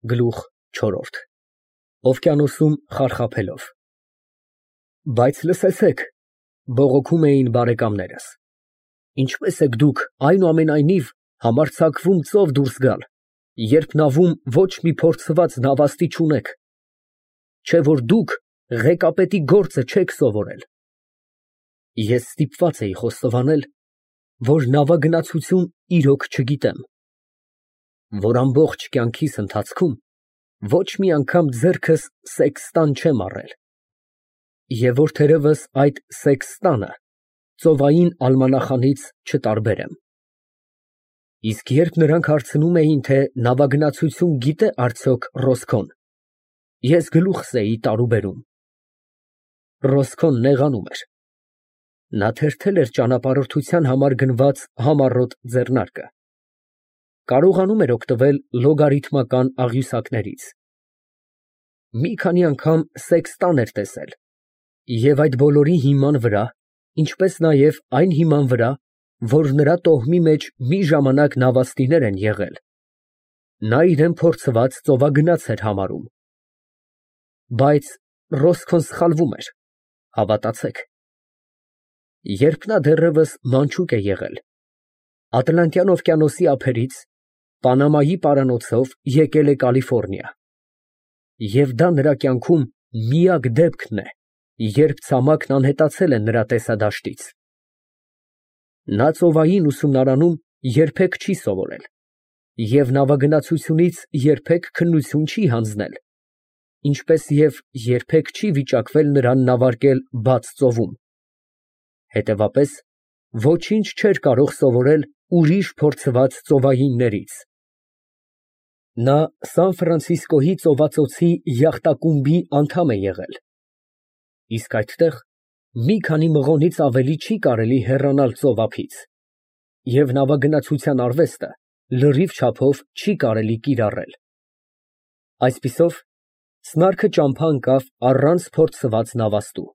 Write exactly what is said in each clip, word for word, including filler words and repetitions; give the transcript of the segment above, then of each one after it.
Գլուխ չորրորդ Օվկիանոսում խարխափելով Բայց լսեցեք, բողոքում էին բարեկամներս, ինչպես եք դուք այնուամենայնիվ համարձակվում ծով դուրս գալ, երբ նավում ոչ մի փորձված նավաստի չունեք, չէ որ դուք ղեկապետի գործը չեք սովորել։ Ես ստիպված էի խոստովանել, որ նավագնացություն իրոք չգիտեմ, որ ամբողջ կյանքիս ընթացքում ոչ մի անգամ ձեռքս սեքստան չեմ առել, և որ թերևս այդ սեքստանը ծովային ալմանախանից չտարբերեմ։ Իսկ երբ նրանք հարցնում էին, թե նավագնացություն գիտե արդյոք Ռոսկոն, ես գլուխս էի տարուբերում։ Ռոսկոն նեղանում էր։ Նա թերթել էր ճանապարհորդության համար գնված համառոտ ձեռնարկը, կարողանում էր օգտվել լոգարիթմական աղյուսակներից։ Մի քանի անգամ սեքստան էր տեսել, և այդ բոլորի հիման վրա, ինչպես նաև այն հիման վրա, որ նրա տոհմի մեջ մի ժամանակ նավաստիներ են եղել, նա իրան փորձված ծովագնաց էր համարում։ Բայց Ռոսկոն սխալվում էր, հավատացեք։ Երբ նա դեռևս մանչուկ է եղել, Ատլանտյան օվկիանոսի ափերից, Պանամայի պարանոցով եկել է Կալիֆոռնիա, և դա նրա կյանքում միակ դեպքն է, երբ ցամաքն անհետացել է նրա տեսադաշտից։ Նա ծովային ուսումնարանում երբեք չի սովորել և նավագնացությունից երբեք քննություն չի հանձնել, ինչպես և երբեք չի վիճակվել նրան նավարկել բաց ծովում։ Հետևաբար, ոչինչ չէր կարող սովորել ուրիշ փորձված ծովայիններից։ Նա Սան Ֆրանցիսկոյի ծովածոցի յախտակումբի անդամ է եղել, իսկ այդտեղ մի քանի մղոնից ավելի չի կարելի հեռանալ ծովափից, և նավագնացության արվեստը լրիվ չափով չի կարելի կիրառել։ Այսպիսով, սնարքը ճամփա ընկավ առանց փորձված նավաստու։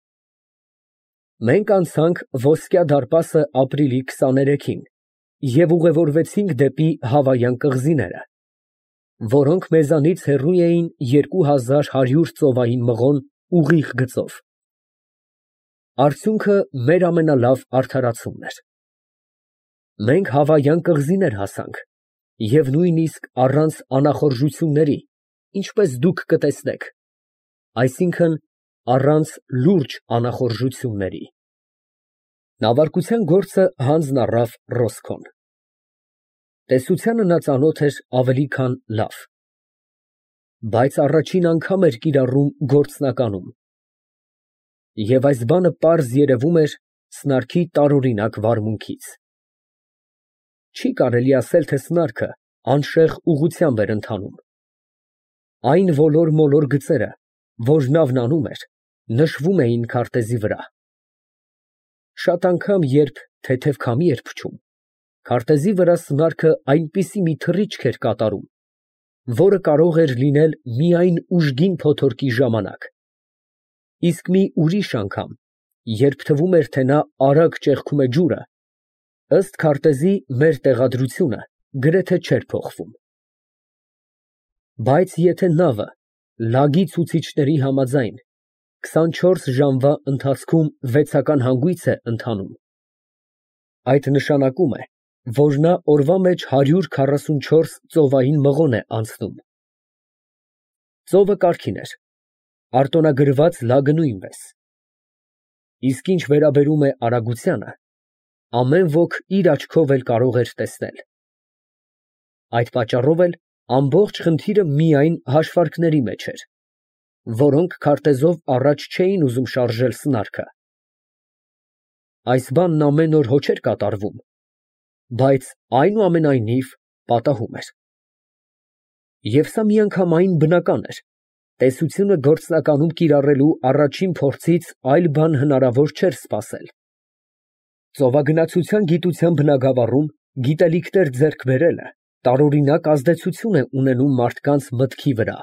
Մենք անցանք Ոսկյա դարպասը ապրիլի քսաներեքին և ուղևորվեցինք դեպի Հավայան կղզիները, որոնք մեզանից հեռու էին երկու հազար հարյուր ծովային մղոն ուղիղ գծով։ Արդյունքը մեր ամենալավ արդարացումն էր։ Մենք Հավայան կղզիներ հասանք և նույնիսկ առանց անախորժությունների, ինչպես դուք կտեսնեք, այսինքն առանց լուրջ անախորժությունների։ Նավարկության գործը հանձն առավ Ռոսկոն։ Տեսությանը նա ծանոթ էր ավելի քան լավ, բայց առաջին անգամ էր կիրառում գործնականում, և այս բանը պարզ երևում էր սնարքի տարօրինակ վարմունքից։ Չի կարելի ասել, թե սնարքը անշեղ ուղղությամբ էր ընթանում։ Այն ոլոր֊մոլոր գծերը, որ նավն անում էր, նշվում էին քարտեզի վրա։ Շատ անգամ, երբ թեթև քամի էր փչում, քարտեզի վրա սնարքը այնպիսի մի թռիչք էր կատարում, որը կարող էր լինել միայն ուժգին փոթորկի ժամանակ, իսկ մի ուրիշ անգամ, երբ թվում էր, թե նա արագ ճեղքում է ջուրը, ըստ քարտեզի մեր տեղադրությունը գրեթե չէր փոխվում։ Բայց եթե նավը լագի ցուցիչների համաձայն քսանչորս ժամվա ընթացքում վեցական հանգույց է ընթանում, այդ նշանակում է, որ նա օրվա մեջ հարյուր քառասունչորս ծովային մղոն է անցնում։ Ծովը կարգին էր, արտոնագրված լագը նույնպես, իսկ ինչ վերաբերում է արագությանը, ամեն ոք իր աչքով էլ կարող էր տեսնել։ Այդ պատճառով էլ ամբողջ խնդիրը միայն հաշվարկների մեջ էր, որոնք քարտեզով առաջ չէին ուզում շարժել սնարքը։ Այս բանն ամեն օր հո չէր կատարվում, բայց այնուամենայնիվ պատահում էր։ Եվ սա միանգամայն բնական էր, տեսությունը գործնականում կիրառելու առաջին փորձից այլ բան հնարավոր չէր սպասել։ Ծովագնացության գիտության բնագավառում գիտելիքներ ձեռք բերելը տարօրինակ ազդեցություն է ունենում մարդկանց մտքի վրա։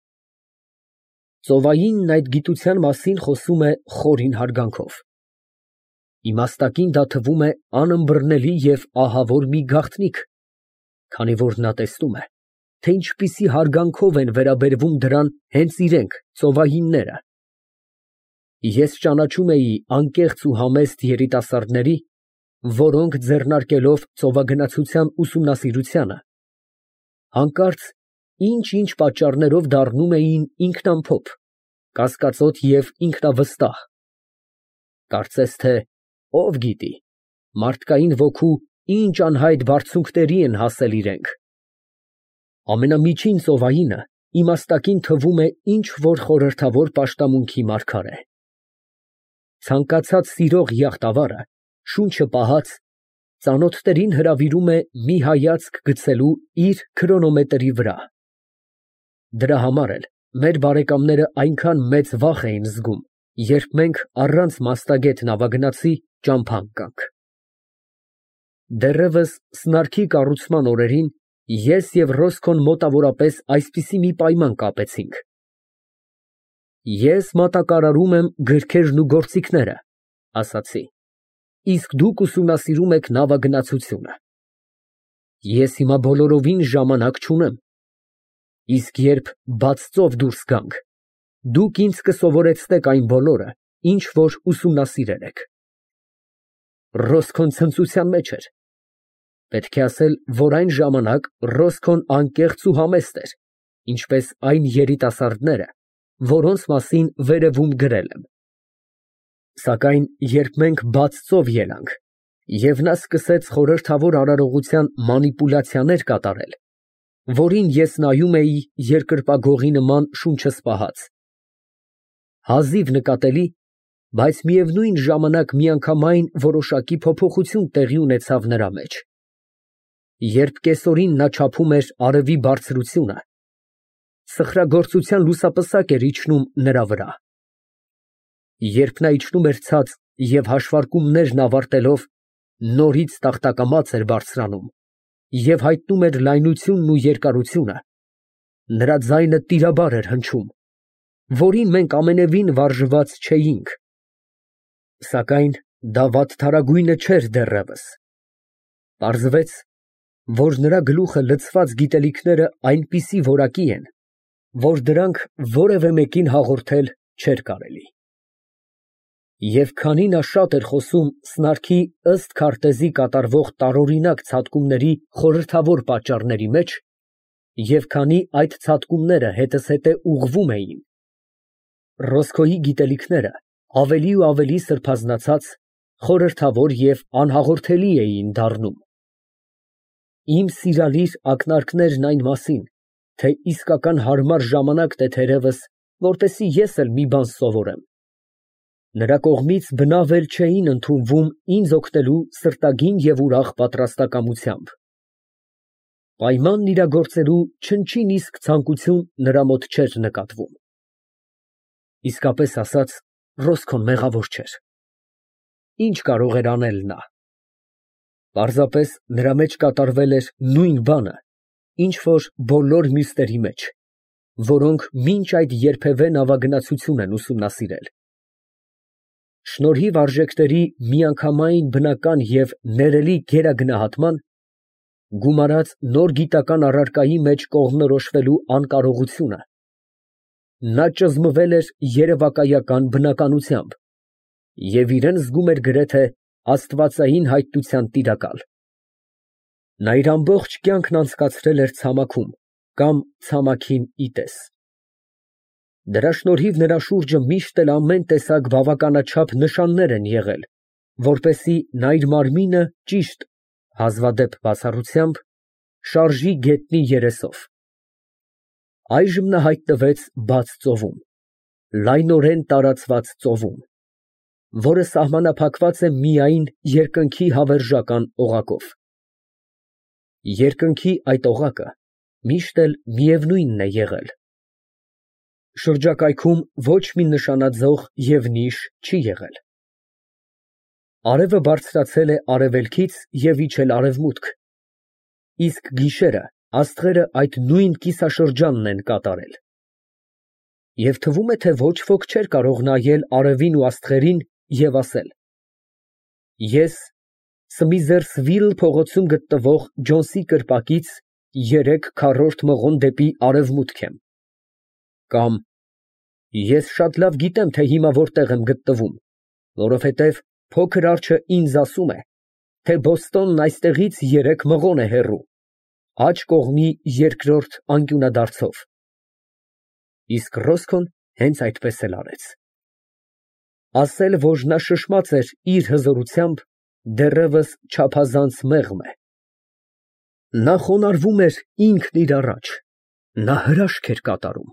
Ծովայինն այդ գիտության մասին խոսում է խորին հարգանքով։ Իմաստակին դա թվում է անըմբռնելի և ահավոր մի գաղտնիք, քանի որ նա տեսնում է, թե ինչպիսի հարգանքով են վերաբերվում դրան հենց իրենք, ծովահինները։ Ես ճանաչում էի անկեղծ ու համեստ երիտասարդների, որոնք ձեռնարկելով ծովագնացության ուսումնասիրությանը, հանկարծ ինչ-ինչ պատճառներով դառնում էին ինքնամփոփ, կասկածոտ և ինքնավստահ։ Կարծես թե, ով գիտի, մարդկային ոգու ինչ անհայտ բարձունքների են հասել իրենք։ Ամենամիջին ծովայինը իմաստակին թվում է ինչ֊որ խորհրդավոր պաշտամունքի մարգարե։ Ցանկացած սիրող եղտավարը, շունչը պահած, ծանոթներին հրավիրում է մի հայացք գցելու իր քրոնոմետրի վրա։ Դրա համար էլ մեր բարեկամները այնքան մեծ վախ էին զգում, երբ մենք առանց մաստագետ նավագնացի ճամփա ընկանք։ Դեռևս սնարքի կառուցման օրերին ես և Ռոսկոն մոտավորապես այսպիսի մի պայման կապեցինք. «Ես մատակարարում եմ գրքերն ու գործիքները, ֊ ասացի, ֊ իսկ դուք ուսումնասիրում եք նավագնացությունը։ Ես հիմա բոլորովին ժամանակ չունեմ, իսկ երբ բաց ծով դուրս գանք, դուք ինձ կսովորեցնեք այն բոլորը, ինչ որ ուսումնասիրել եք»։ Ռոսկոն ցնծության մեջ էր։ Պետք է ասել, որ այն ժամանակ Ռոսկոն անկեղծ ու համեստ էր, ինչպես այն երիտասարդները, որոնց մասին վերևում գրել եմ։ Սակայն երբ մենք բաց ծով ելանք, և նա սկսեց խորհրդավոր արարողության մանիպուլյացիաներ կատարել, որին ես նայում էի երկրպագողի նման շունչս պահած, հազիվ նկատելի, բայց միևնույն ժամանակ միանգամայն որոշակի փոփոխություն տեղի ունեցավ նրա մեջ։ Երբ կեսօրին նա չափում էր արևի բարձրությունը, սխրագործության լուսապսակ էր իջնում նրա վրա։ Երբ նա իջնում էր ցած և հաշվարկումներն ավարտելով, նորից տախտակամաց էր բարձրանում և հայտնում էր լայնությունն ու երկարությունը, նրա ձայնը տիրաբար էր հնչում, որին մենք ամենևին վարժված չէինք։ Սակայն դա վատթարագույնը չէր դեռևս։ Պարզվեց, որ նրա գլուխը լցված գիտելիքները այնպիսի որակի են, որ դրանք որևէ մեկին հաղորդել չէր կարելի։ Եվ քանի նա շատ էր խոսում սնարքի ըստ քարտեզի կատարվող տարօրինակ ցատկումների խորհրդավոր պատճառների մեջ, և քանի այդ ցատկումները հետզհետե ուղղվում էին, Ռոսկոյի գիտելիքները ավելի ու ավելի սրբազանացած, խորհրդավոր և անհաղորդելի էին դառնում։ Իմ սիրալիր ակնարկներն այն մասին, թե իսկական հարմար ժամանակն է թերևս, որպեսզի ես էլ մի բան սովորեմ, նրա կողմից բնավ էլ չէին ընդունվում ինձ օգնելու սրտագին և ուրախ պատրաստակամությամբ։ Պայմանն իրագործելու չնչին իսկ ցանկություն նրա մոտ չէր նկատվում։ Իսկապես ասած, Ռոսկոն մեղավոր չէր։ Ինչ կարող էր անել նա։ Պարզապես նրա մեջ կատարվել էր նույն բանը, ինչ որ բոլոր մյուսների մեջ, որոնք մինչ այդ երբևէ նավագնացություն են ուսումնասիրել։ Շնորհիվ արժեքների միանգամայն բնական և ներելի գերագնահատման, գումարած նոր գիտական առարկայի մեջ կողմնորոշվելու անկարողությունը, նա ճզմվել էր երևակայական բնականությամբ և իրան զգում էր գրեթե աստվածային հայտնության տիրակալ։ Նա իր ամբողջ կյանքն անցկացրել էր ցամաքում կամ ցամաքին ի տես։ Դրա շնորհիվ նրա շուրջը միշտ էլ ամեն տեսակ բավականաչափ նշաններ են եղել, որպեսզի նա իր մարմինը ճիշտ (հազվադեպ բացառությամբ) շարժի գետնի երեսով։ Այժմ նա հայտնվեց բաց ծովում, լայնորեն տարածված ծովում, որը սահմանափակված է միայն երկնքի հավերժական օղակով։ Երկնքի այդ օղակը միշտ էլ միևնույնն է եղել։ Շրջակայքում ոչ մի նշանաձող և նիշ չի եղել։ Արևը բարձրացել է արևելքից և իջել արևմուտք, իսկ գիշերը աստղերը այդ նույն կիսաշրջանն են կատարել։ Եվ թվում է, թե ոչ ոք չէր կարող նայել արևին ու աստղերին և ասել. «Ես Սմիզերսվիլ փողոցում գտնվող Ջոնսի կրպակից երեք քառորդ մղոն դեպի արևմուտք եմ։ Կամ ես շատ լավ գիտեմ, թե հիմա որտեղ եմ գտնվում, որովհետև փոքր արջը ինձ ասում է, թե Բոստոնն այստեղից երեք մղոն է հեռու, աջ կողմի երկրորդ անկյունադարձով։ Իսկ Ռոսկոն հենց այդպես էլ արեց։ Ասել, որ նա շշմած էր իր հզորությամբ, դեռևս չափազանց մեղմ է։ Նա խոնարհվում էր ինքն իր առաջ, նա հրաշք էր կատարում։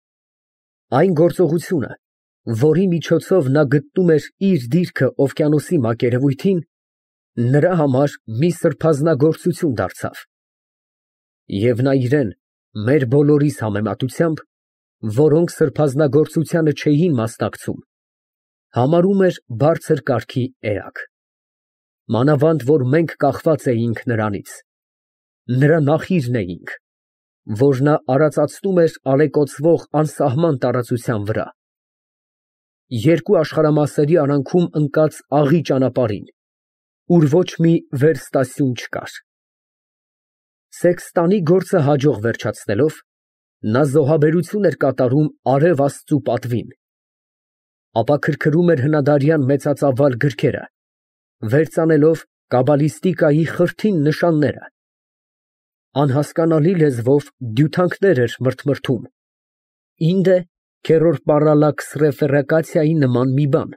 Այն գործողությունը, որի միջոցով նա գտնում էր իր դիրքը օվկիանոսի մակերևույթին, նրա համար մի սրբազնագործություն դարձավ։ Եվ նա իրեն, մեր բոլորիս համեմատությամբ, որոնք սրբազնագործությանը չէին մասնակցում, համարում էր բարձր կարգի էակ։ Մանավանդ, որ մենք կախված էինք նրանից, նրա նախիրն էինք, որ նա արածացնում էր ալեկոծվող անսահման տարածության վրա, երկու աշխարհամասերի արանքում ընկած աղի ճանապարհին, ուր ոչ մի վերստասյուն չկար։ Սեքստանի գործը հաջող վերջացնելով, նա զոհաբերություն էր կատարում արև Աստծու պատվին, ապա քրքրում էր հնադարյան մեծածավալ գրքերը, վերծանելով կաբալիստիկայի խրթին նշանները, անհասկանալի լեզվով դյութանքներ էր մրթմրթում, ինձ քերորպարալաքս ռեֆերակացիայի նման մի բան,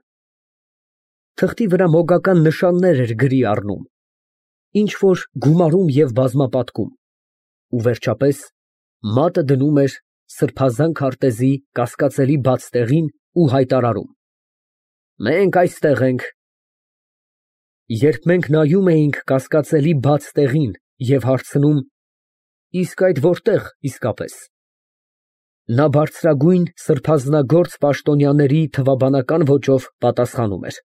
թղթի վրա մոգական նշաններ էր գրի առնում, ինչ որ գումարում և բազմապատկում, ու վերջապես մատը դնում էր սրբազան քարտեզի կասկածելի բաց տեղին ու հայտարարում. «Մենք այստեղ ենք»։ Երբ մենք նայում էինք կասկածելի բաց տեղին և հարցնում. «Իսկ այդ որտե՞ղ իսկապես», նա բարձրագույն սրբազնագործ պաշտոնյաների թվաբանական ոճով պատասխանում էր.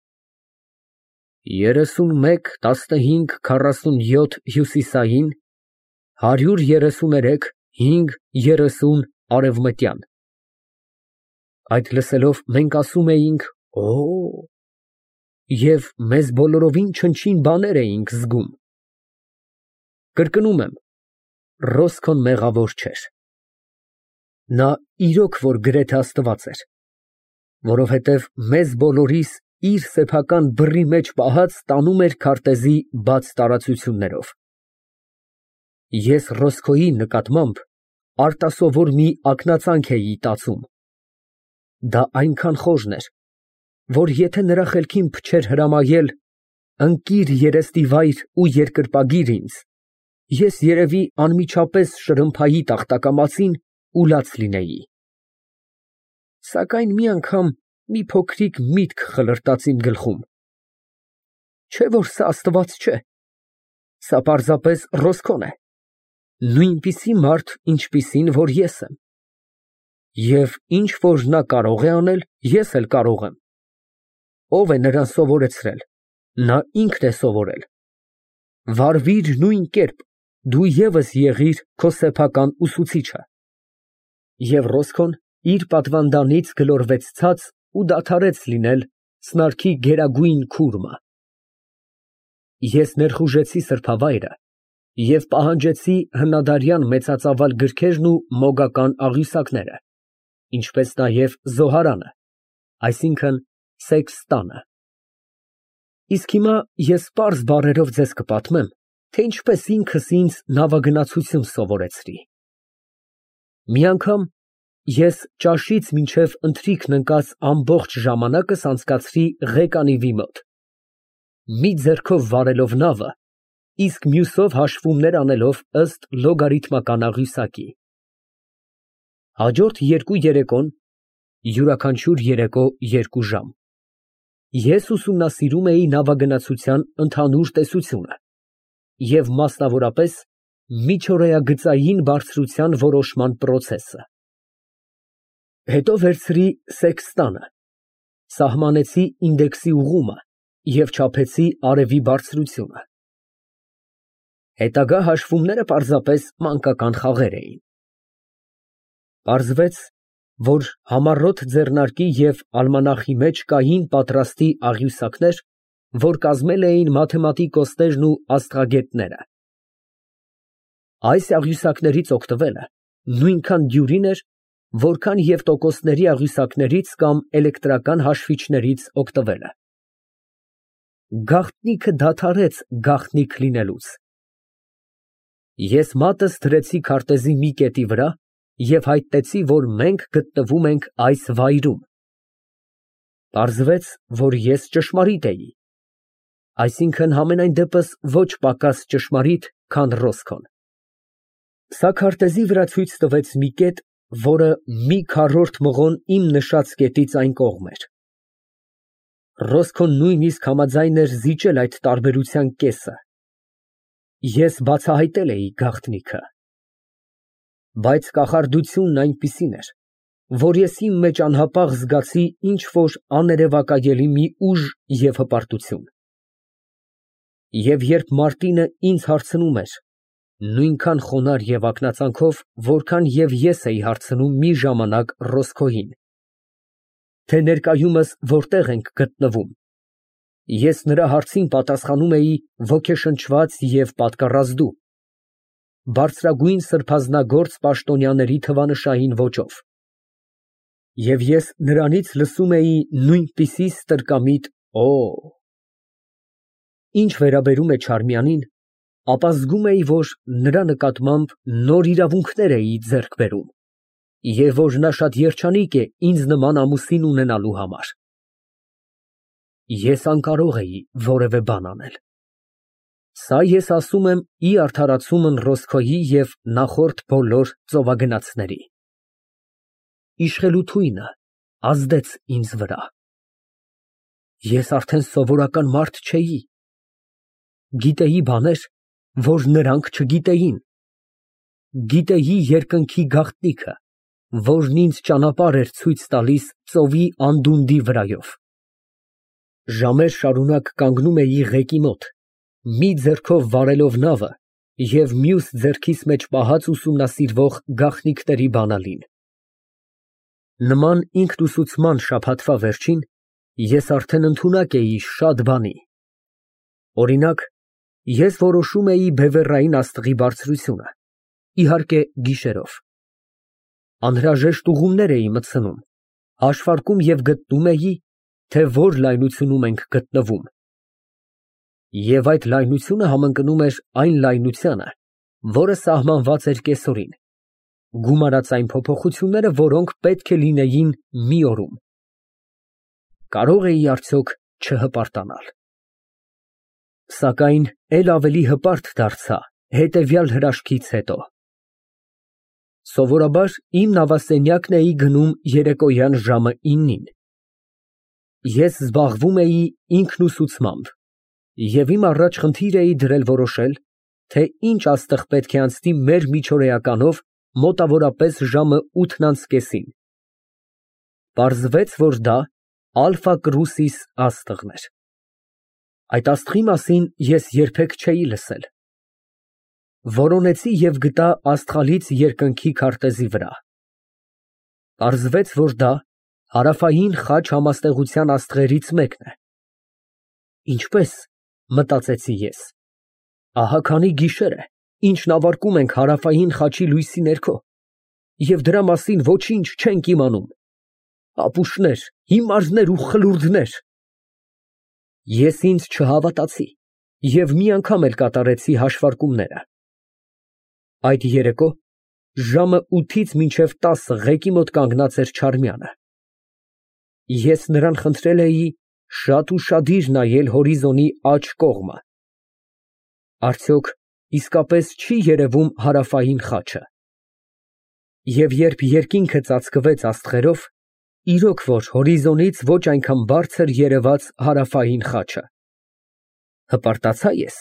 «երեսունմեկ, տասնհինգ, քառասունյոթ հյուսիսային, հարյուր երեսուներեք, հինգ, երեսուն արևմտյան»։ Այդ լսելով մենք ասում էինք. «Օ՜», և մեզ բոլորովին չնչին բաներ էինք զգում։ Կրկնում եմ, Ռոսկոն մեղավոր չէր։ Նա իրոք որ գրեթե աստված էր, որովհետև մեզ բոլորիս իր սեփական բռի մեջ պահած տանում էր քարտեզի բաց տարածություններով։ Ես Ռոսկոյի նկատմամբ արտասովոր մի ակնածանք էի տածում։ Դա այնքան խորն էր, որ եթե նրա խելքին փչեր հրամայել ընկիր երեստիվայր ու երկրպագիր ինձ, ես երևի անմիջապես շրմփայի տախտակամածին ու լաց լինեի։ Սակայն մի անգամ մի փոքրիկ միտք խլրտաց իմ գլխում. չէ՞ որ սա աստված չէ, սա պարզապես Ռոսկոն է, նույնպիսի մարդ, ինչպիսին որ ես եմ, և ինչ որ նա կարող է անել, ես էլ կարող եմ։ Ո՞վ է նրան սովորեցրել, նա ինքն է սովորել։ Վարվիր նույն կերպ, դու ևս եղիր քո սեփական ուսուցիչը։ Եվ Ռոսկոն իր պատվանդանից գլորվեց ցած ու դադարեց լինել սնարքի գերագույն քուրմը։ Ես ներխուժեցի սրբավայրը և պահանջեցի հնադարյան մեծածավալ գրքերն ու մոգական աղյուսակները, ինչպես նաև զոհարանը, այսինքն Սեքստանը։ Իսկ հիմա ես պարզ բառերով ձեզ կպատմեմ, թե ինչպես ինքս ինձ նավագնացություն սովորեցրի։ Մի անգամ ես ճաշից մինչև ընթրիքն ընկած ամբողջ ժամանակս անցկացրի ղեկանիվի մոտ, մի ձեռքով վարելով նավը, իսկ մյուսով հաշվումներ անելով ըստ լոգարիթմական աղյուսակի։ Հաջորդ երկու երեկոն (յուրաքանչյուր երեկո երկու ժամ) ես ուսումնասիրում էի նավագնացության ընդհանուր տեսությունը և մասնավորապես միջօրեագծային բարձրության որոշման պրոցեսը։ Հետո վերցրի սեքստանը, սահմանեցի ինդեքսի ուղղումը և չափեցի արևի բարձրությունը։ Հետագա հաշվումները պարզապես մանկական խաղեր էին։ Պարզվեց, որ համառոտ ձեռնարկի և ալմանախի մեջ կային պատրաստի աղյուսակներ, որ կազմել էին մաթեմատիկոսներն ու աստղագետները։ Այս աղյուսակներից օգտվելը նույնքան դյուրին էր, որքան և տոկոսների աղյուսակներից կամ էլեկտրական հաշվիչներից օգտվելը։ Գաղտնիքը դադարեց գաղտնիք լինելուց։ Ես մատս դրեցի քարտեզի մի կետի վրա և հայտնեցի, որ մենք գտնվում ենք այս վայրում։ Պարզվեց, որ ես ճշմարիտ էի, այսինքն համենայն դեպս ոչ պակաս ճշմարիտ, քան Ռոսկոն։ Սա քարտեզի վրա ցույց տվեց մի կետ, որը մի քառորդ մղոն իմ նշած կետից այն կողմ էր։ Ռոսկոն նույնիսկ համաձայն էր զիջել այդ տարբերության կեսը։ Ես բացահայտել էի գաղտնիքը։ Բայց կախարդությունն այնպիսին էր, որ ես իմ մեջ անհապաղ զգացի ինչ֊որ աներևակայելի մի ուժ և հպարտություն։ Եվ երբ Մարտինը ինձ հարցնում էր, նույնքան խոնարհ և ակնածանքով, որքան և ես էի հարցնում մի ժամանակ Ռոսկոյին, թե ներկայումս որտեղ ենք գտնվում, ես նրա հարցին պատասխանում էի ոգեշնչված և պատկառազդու, բարձրագույն սրբազնագործ պաշտոնյաների թվանշային ոճով, և ես նրանից լսում էի նույնպիսի ստրկամիտ «Օ»։ Ինչ վերաբերում է Չարմիանին, ապա զգում էի, որ նրա նկատմամբ նոր իրավունքներ էի ձեռք բերում, և որ նա շատ երջանիկ է ինձ նման ամուսին ունենալու համար։ Ես անկարող էի որևէ բան անել։ Սա ես ասում եմ ի արդարացումն Ռոսկոյի և նախորդ բոլոր ծովագնացների։ Իշխելու թույնը ազդեց ինձ վրա։ Ես արդեն սովորական մարդ չէի։ Գիտեի բաներ, որ նրանք չգիտեին։ Գիտեի երկնքի գաղտնիքը, որն ինձ ճանապարհ էր ցույց տալիս ծովի անդունդի վրայով։ Ժամեր շարունակ կանգնում էի ղեկի մոտ, մի ձեռքով վարելով նավը և մյուս ձեռքիս մեջ պահած ուսումնասիրվող գաղտնիքների բանալին։ Նման ինքնուսուցման շաբաթվա վերջին ես արդեն ընդունակ էի շատ բանի։ Օրինակ, ես որոշում էի բևեռային աստղի բարձրությունը, իհարկե գիշերով։ Անհրաժեշտ ուղումներ էի մտցնում, հաշվարկում և գտնում էի, թե որ լայնությունում ենք գտնվում։ Եվ այդ լայնությունը համընկնում էր այն լայնությանը, որը սահմանված էր կեսօրին, գումարած այն փոփոխությունները, որոնք պետք է լինեին մի օրում։ Կարո՞ղ էի արդյոք չհպարտանալ։ Սակայն էլ ավելի հպարտ դարձա հետևյալ հրաշքից հետո։ Սովորաբար իմ նավասենյակն էի գնում երեկոյան ժամը իննին։ Ես զբաղվում էի ինքնուսուցմամբ և իմ առաջ խնդիր էի դրել որոշել, թե ինչ աստղ պետք է անցնի մեր միջօրեականով մոտավորապես ժամը ութն անց կեսին։ Պարզվեց, որ դա Ալֆա Կռուսիս աստղն էր։ Այդ աստղի մասին ես երբեք չէի լսել։ Որոնեցի և գտա աստղալից երկնքի քարտեզի վրա։ Պարզվեց, որ դա հարավային խաչ համաստեղության աստղերից մեկն է։ Ինչպե՞ս, մտածեցի ես, ահա քանի գիշեր է, ինչ նավարկում ենք հարավային խաչի լույսի ներքո, և դրա մասին ոչինչ չենք իմանում։ Ապուշներ, հիմարներ ու խլուրդներ։ Ես ինձ չհավատացի և մի անգամ էլ կատարեցի հաշվարկումները։ Այդ երեկո ժամը ութից մինչև տասը ղեկի մոտ կանգնած էր Չարմյանը։ Ես նրան խնդրել էի շատ ուշադիր նայել հորիզոնի աջ կողմը։ Արդյոք իսկապես չի երևում հարավային խաչը։ Եվ երբ երկինքը ծածկվեց աստղերով, իրոք որ հորիզոնից ոչ այնքան բարձր երևաց հարավային խաչը։ Հպարտացա ես։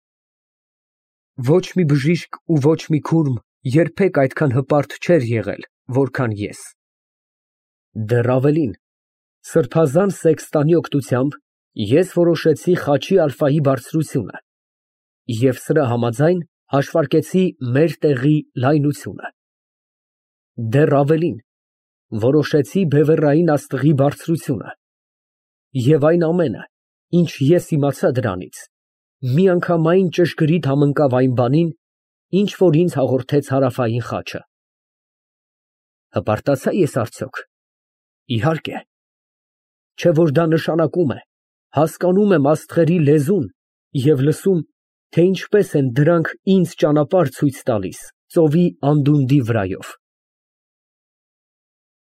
Ոչ մի բժիշկ ու ոչ մի քուրմ երբեք այդքան հպարտ չէր եղել, որքան ես։ Դեռ ավելին, սրբազան սեքստանի օգնությամբ ես որոշեցի խաչի ալֆայի բարձրությունը և սրա համաձայն հաշվարկեցի մեր տեղի լայնությունը։ Դեռ ավելին, որոշեցի բևեռային աստղի բարձրությունը, և այն ամենը, ինչ ես իմացա դրանից, միանգամայն ճշգրիտ համընկավ այն բանին, ինչ որ ինձ հաղորդեց հարավային խաչը։ Հպարտացա՞ ես արդյոք։ Իհարկե։ Չէ որ դա նշանակում է, հասկանում եմ աստղերի լեզուն և լսում, թե ինչպես են դրանք ինձ ճանապարհ ցույց տալիս ծովի անդունդի վրայով։